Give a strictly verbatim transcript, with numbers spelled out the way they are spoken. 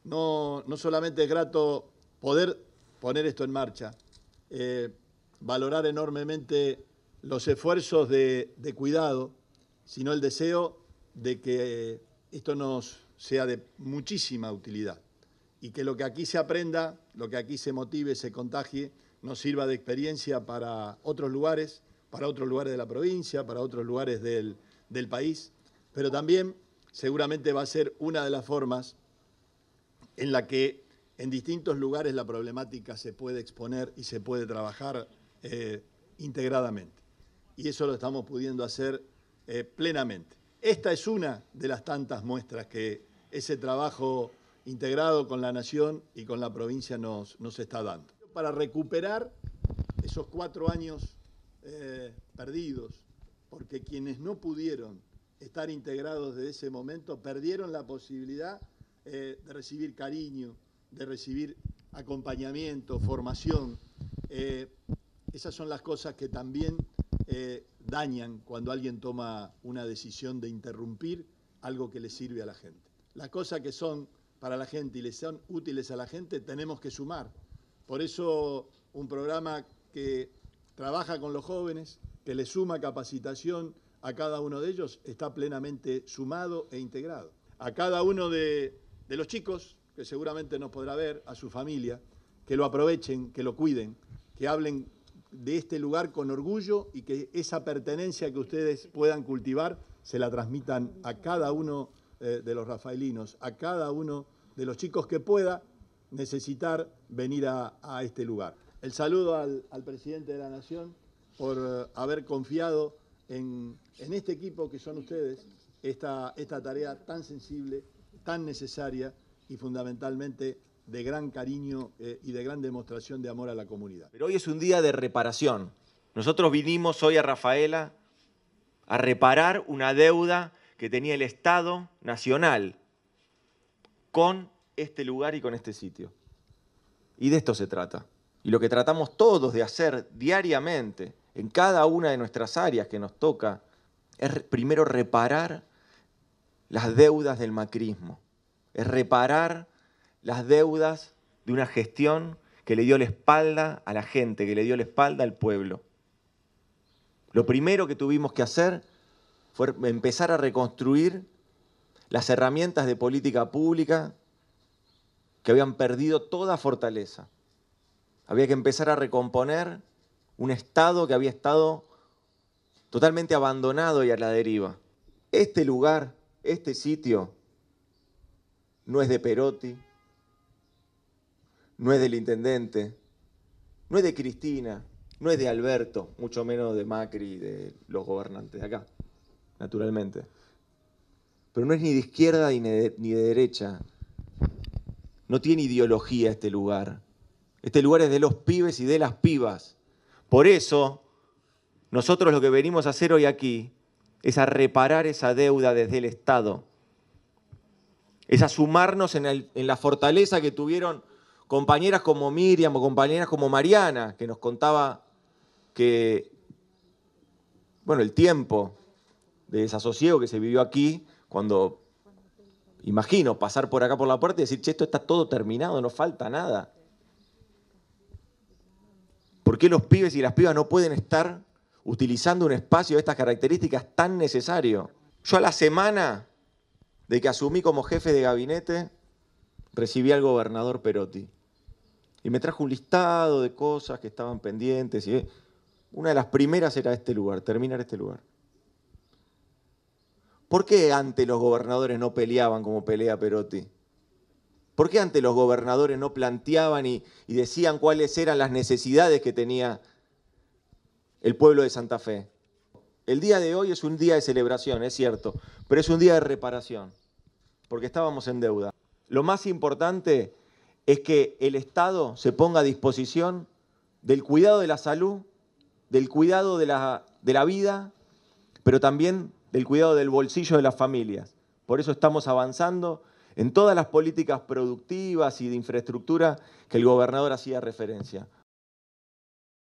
no, no solamente es grato poder poner esto en marcha, eh, valorar enormemente los esfuerzos de, de cuidado, sino el deseo de que esto nos sea de muchísima utilidad y que lo que aquí se aprenda, lo que aquí se motive, se contagie, nos sirva de experiencia para otros lugares, para otros lugares de la provincia, para otros lugares del, del país, pero también seguramente va a ser una de las formas en la que en distintos lugares la problemática se puede exponer y se puede trabajar eh, integradamente. Y eso lo estamos pudiendo hacer eh, plenamente. Esta es una de las tantas muestras que ese trabajo integrado con la Nación y con la provincia nos, nos está dando. Para recuperar esos cuatro años eh, perdidos, porque quienes no pudieron estar integrados desde ese momento perdieron la posibilidad eh, de recibir cariño, de recibir acompañamiento, formación. Eh, esas son las cosas que también eh, dañan cuando alguien toma una decisión de interrumpir algo que le sirve a la gente. Las cosas que son para la gente y les son útiles a la gente tenemos que sumar. Por eso un programa que trabaja con los jóvenes, que le suma capacitación a cada uno de ellos, está plenamente sumado e integrado. A cada uno de, de los chicos, que seguramente nos podrá ver, a su familia, que lo aprovechen, que lo cuiden, que hablen de este lugar con orgullo y que esa pertenencia que ustedes puedan cultivar se la transmitan a cada uno eh, de los rafaelinos, a cada uno de los chicos que pueda necesitar venir a, a este lugar. El saludo al, al presidente de la Nación por uh, haber confiado en, en este equipo que son ustedes, esta, esta tarea tan sensible, tan necesaria y fundamentalmente de gran cariño eh, y de gran demostración de amor a la comunidad. Pero hoy es un día de reparación. Nosotros vinimos hoy a Rafaela a reparar una deuda que tenía el Estado Nacional con este lugar y con este sitio. Y de esto se trata. Y lo que tratamos todos de hacer diariamente en cada una de nuestras áreas que nos toca es primero reparar las deudas del macrismo, es reparar las deudas de una gestión que le dio la espalda a la gente, que le dio la espalda al pueblo. Lo primero que tuvimos que hacer fue empezar a reconstruir las herramientas de política pública que habían perdido toda fortaleza. Había que empezar a recomponer un Estado que había estado totalmente abandonado y a la deriva. Este lugar, este sitio, no es de Perotti, no es del intendente, no es de Cristina, no es de Alberto, mucho menos de Macri y de los gobernantes de acá, naturalmente. Pero no es ni de izquierda ni de, ni de derecha. No tiene ideología este lugar. Este lugar es de los pibes y de las pibas. Por eso, nosotros lo que venimos a hacer hoy aquí es a reparar esa deuda desde el Estado. Es a sumarnos en, el, en la fortaleza que tuvieron compañeras como Miriam o compañeras como Mariana, que nos contaba que, bueno, el tiempo de desasosiego que se vivió aquí, cuando, imagino, pasar por acá por la puerta y decir, che, esto está todo terminado, no falta nada. ¿Por qué los pibes y las pibas no pueden estar utilizando un espacio de estas características tan necesario? Yo a la semana de que asumí como jefe de gabinete, recibí al gobernador Perotti. Y me trajo un listado de cosas que estaban pendientes. Y una de las primeras era este lugar, terminar este lugar. ¿Por qué antes los gobernadores no peleaban como pelea Perotti? ¿Por qué antes los gobernadores no planteaban y, y decían cuáles eran las necesidades que tenía el pueblo de Santa Fe? El día de hoy es un día de celebración, es cierto, pero es un día de reparación, porque estábamos en deuda. Lo más importante es que el Estado se ponga a disposición del cuidado de la salud, del cuidado de la, de la vida, pero también del cuidado del bolsillo de las familias. Por eso estamos avanzando en todas las políticas productivas y de infraestructura que el gobernador hacía referencia.